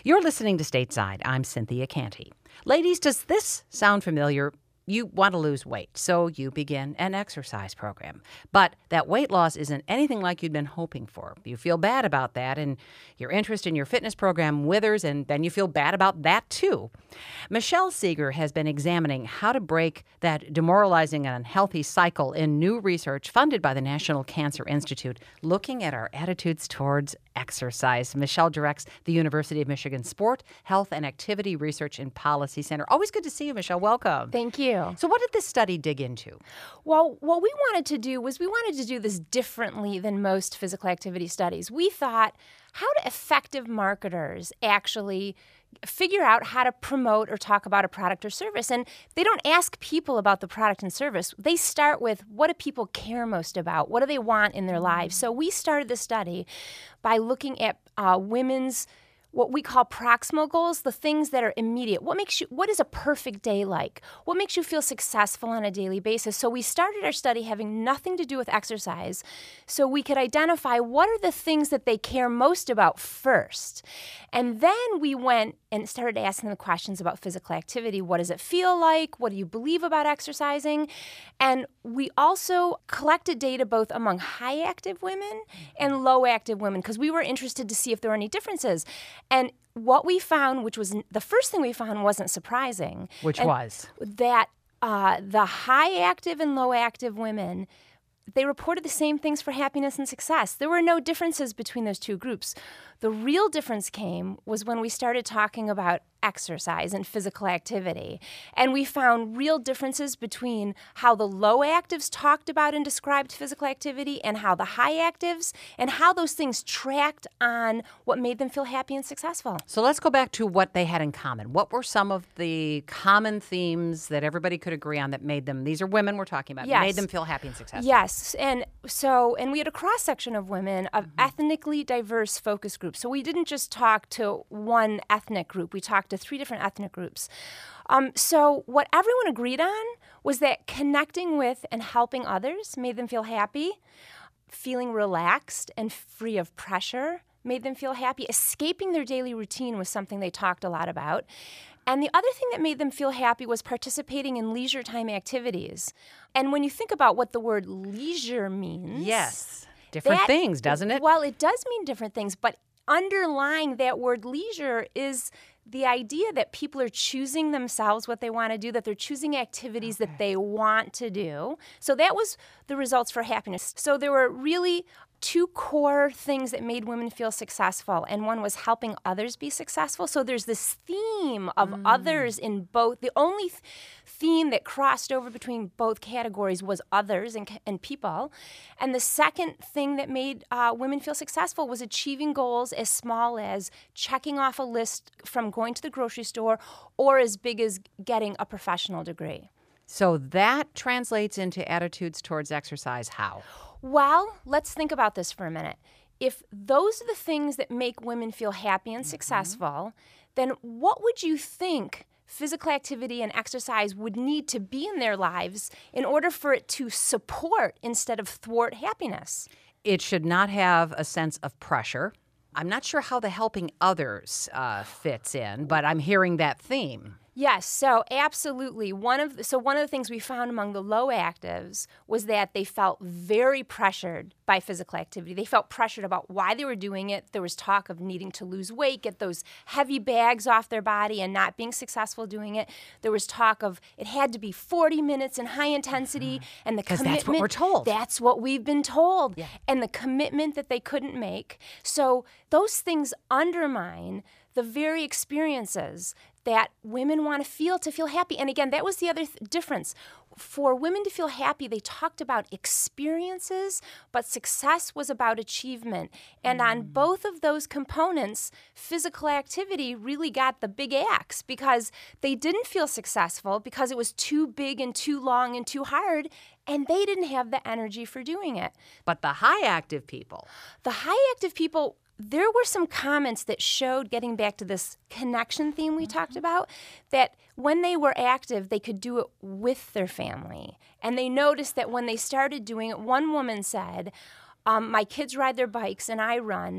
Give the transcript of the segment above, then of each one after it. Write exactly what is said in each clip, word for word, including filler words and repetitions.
You're listening to Stateside. I'm Cynthia Canty. Ladies, does this sound familiar? You want to lose weight, so you begin an exercise program. But that weight loss isn't anything like you'd been hoping for. You feel bad about that, and your interest in your fitness program withers, and then you feel bad about that, too. Michelle Seeger has been examining how to break that demoralizing and unhealthy cycle in new research funded by the National Cancer Institute, looking at our attitudes towards exercise. Michelle directs the University of Michigan Sport, Health, and Activity Research and Policy Center. Always good to see you, Michelle. Welcome. Thank you. So what did this study dig into? Well, what we wanted to do was we wanted to do this differently than most physical activity studies. We thought, how do effective marketers actually figure out how to promote or talk about a product or service? And they don't ask people about the product and service. They start with, what do people care most about? What do they want in their lives? So we started the study by looking at uh, women's what we call proximal goals, the things that are immediate. What makes you, what is a perfect day like? What makes you feel successful on a daily basis? So we started our study having nothing to do with exercise, so we could identify what are the things that they care most about first. And then we went and started asking them questions about physical activity. What does it feel like? What do you believe about exercising? And we also collected data both among high active women and low active women, because we were interested to see if there were any differences. And what we found, which was the first thing we found wasn't surprising. Which was? That uh, the high active and low active women, they reported the same things for happiness and success. There were no differences between those two groups. The real difference came was when we started talking about exercise and physical activity. And we found real differences between how the low actives talked about and described physical activity and how the high actives, and how those things tracked on what made them feel happy and successful. So let's go back to what they had in common. What were some of the common themes that everybody could agree on that made them, these are women we're talking about, yes. made them feel happy and successful? Yes. And so, and we had a cross-section of women of mm-hmm. ethnically diverse focus groups. So we didn't just talk to one ethnic group. We talked to three different ethnic groups. Um, so what everyone agreed on was that connecting with and helping others made them feel happy. Feeling relaxed and free of pressure made them feel happy. Escaping their daily routine was something they talked a lot about. And the other thing that made them feel happy was participating in leisure time activities. And when you think about what the word leisure means... Yes, different that, things, doesn't it? Well, it does mean different things, but underlying that word leisure is the idea that people are choosing themselves what they want to do, that they're choosing activities okay. that they want to do. So that was the results for happiness. So there were really two core things that made women feel successful, and one was helping others be successful. So there's this theme of mm. others in both. The only th- theme that crossed over between both categories was others and, and people. And the second thing that made uh, women feel successful was achieving goals as small as checking off a list from going to the grocery store, or as big as getting a professional degree. So that translates into attitudes towards exercise how? Well, let's think about this for a minute. If those are the things that make women feel happy and successful, mm-hmm. then what would you think physical activity and exercise would need to be in their lives in order for it to support instead of thwart happiness? It should not have a sense of pressure. I'm not sure how the helping others uh, fits in, but I'm hearing that theme. Yes, so absolutely. One of the, so one of the things we found among the low actives was that they felt very pressured by physical activity. They felt pressured about why they were doing it. There was talk of needing to lose weight, get those heavy bags off their body, and not being successful doing it. There was talk of it had to be forty minutes in high intensity, and the commitment. Because that's what we're told. That's what we've been told. Yeah. And the commitment that they couldn't make. So those things undermine the very experiences that women want to feel to feel happy. And again, that was the other th- difference. For women to feel happy, they talked about experiences, but success was about achievement. And mm. on both of those components, physical activity really got the big axe, because they didn't feel successful because it was too big and too long and too hard, and they didn't have the energy for doing it. But the high active people. The high active people, there were some comments that showed, getting back to this connection theme we mm-hmm. talked about, that when they were active, they could do it with their family. And they noticed that when they started doing it, one woman said, um, my kids ride their bikes and I run.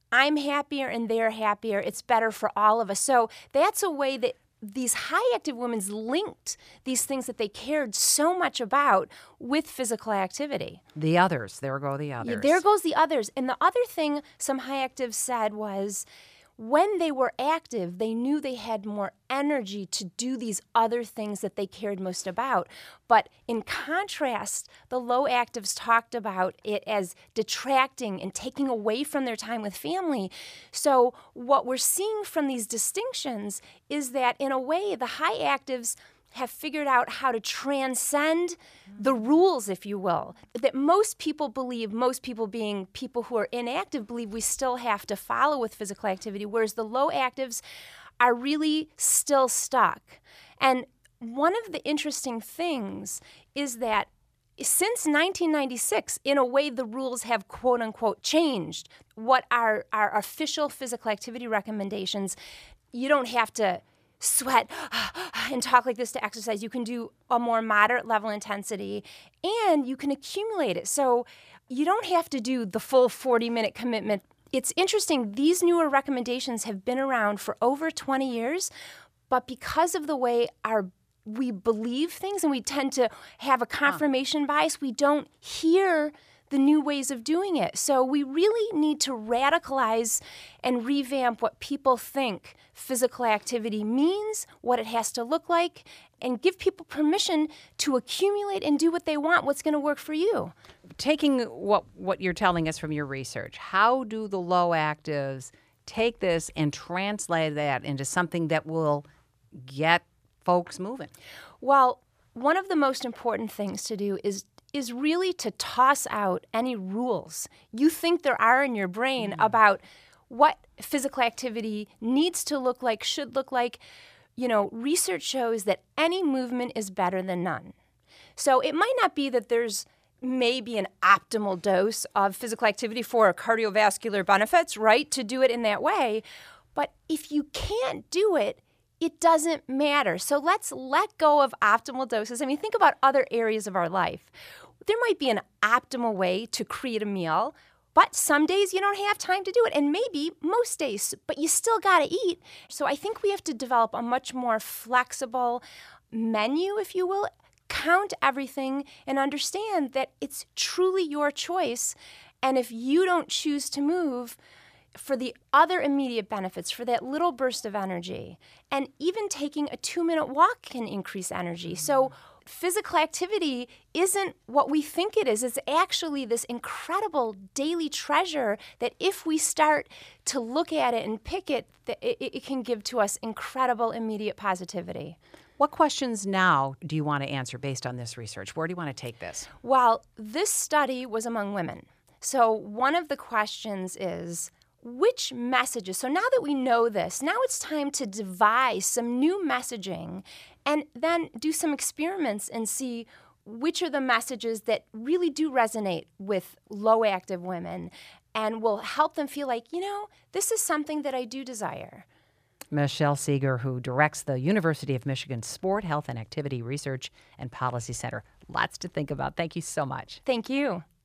I'm happier and they're happier. It's better for all of us. So that's a way that these high active women linked these things that they cared so much about with physical activity. The others, there go the others. Yeah, there goes the others. And the other thing some high actives said was when they were active, they knew they had more energy to do these other things that they cared most about. But in contrast, the low actives talked about it as detracting and taking away from their time with family. So what we're seeing from these distinctions is that, in a way, the high actives have figured out how to transcend the rules, if you will, that most people believe, most people being people who are inactive, believe we still have to follow with physical activity, whereas the low actives are really still stuck. And one of the interesting things is that since nineteen ninety-six, in a way, the rules have quote unquote changed. What are our official physical activity recommendations, you don't have to sweat and talk like this to exercise. You can do a more moderate level intensity and you can accumulate it. So you don't have to do the full forty minute commitment. It's interesting, these newer recommendations have been around for over twenty years, but because of the way our we believe things and we tend to have a confirmation bias, we don't hear the new ways of doing it. So we really need to radicalize and revamp what people think physical activity means, what it has to look like, and give people permission to accumulate and do what they want, what's going to work for you. Taking what, what you're telling us from your research, how do the low actives take this and translate that into something that will get folks moving? Well, one of the most important things to do is is really to toss out any rules you think there are in your brain mm. about what physical activity needs to look like, should look like. You know, research shows that any movement is better than none. So it might not be that there's maybe an optimal dose of physical activity for cardiovascular benefits, right, to do it in that way. But if you can't do it, it doesn't matter. So let's let go of optimal doses. I mean, think about other areas of our life. There might be an optimal way to create a meal, but some days you don't have time to do it, and maybe most days, but you still got to eat. So I think we have to develop a much more flexible menu, if you will, count everything and understand that it's truly your choice. And if you don't choose to move, for the other immediate benefits, for that little burst of energy, and even taking a two-minute walk can increase energy. So physical activity isn't what we think it is. It's actually this incredible daily treasure that if we start to look at it and pick it, it, it can give to us incredible immediate positivity. What questions now do you want to answer based on this research? Where do you want to take this? Well, this study was among women. So one of the questions is, which messages, so now that we know this, now it's time to devise some new messaging and then do some experiments and see which are the messages that really do resonate with low active women and will help them feel like, you know, this is something that I do desire. Michelle Seeger, who directs the University of Michigan Sport, Health, and Activity Research and Policy Center. Lots to think about. Thank you so much. Thank you.